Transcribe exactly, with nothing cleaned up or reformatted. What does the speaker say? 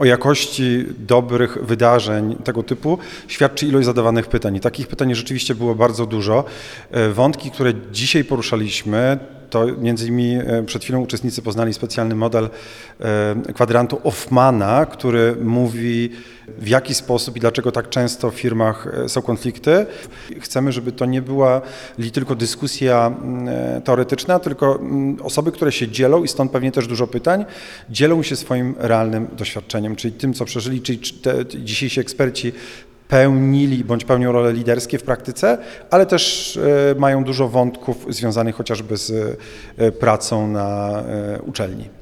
O jakości dobrych wydarzeń tego typu świadczy ilość zadawanych pytań. I takich pytań rzeczywiście było bardzo dużo. Wątki, które dzisiaj poruszaliśmy, to między innymi przed chwilą uczestnicy poznali specjalny model kwadrantu Hoffmana, który mówi, w jaki sposób i dlaczego tak często w firmach są konflikty. Chcemy, żeby to nie była tylko dyskusja teoretyczna, tylko osoby, które się dzielą i stąd pewnie też dużo pytań, dzielą się swoim realnym doświadczeniem, czyli tym, co przeżyli, czyli te dzisiejsi eksperci pełnili bądź pełnią role liderskie w praktyce, ale też mają dużo wątków związanych chociażby z pracą na uczelni.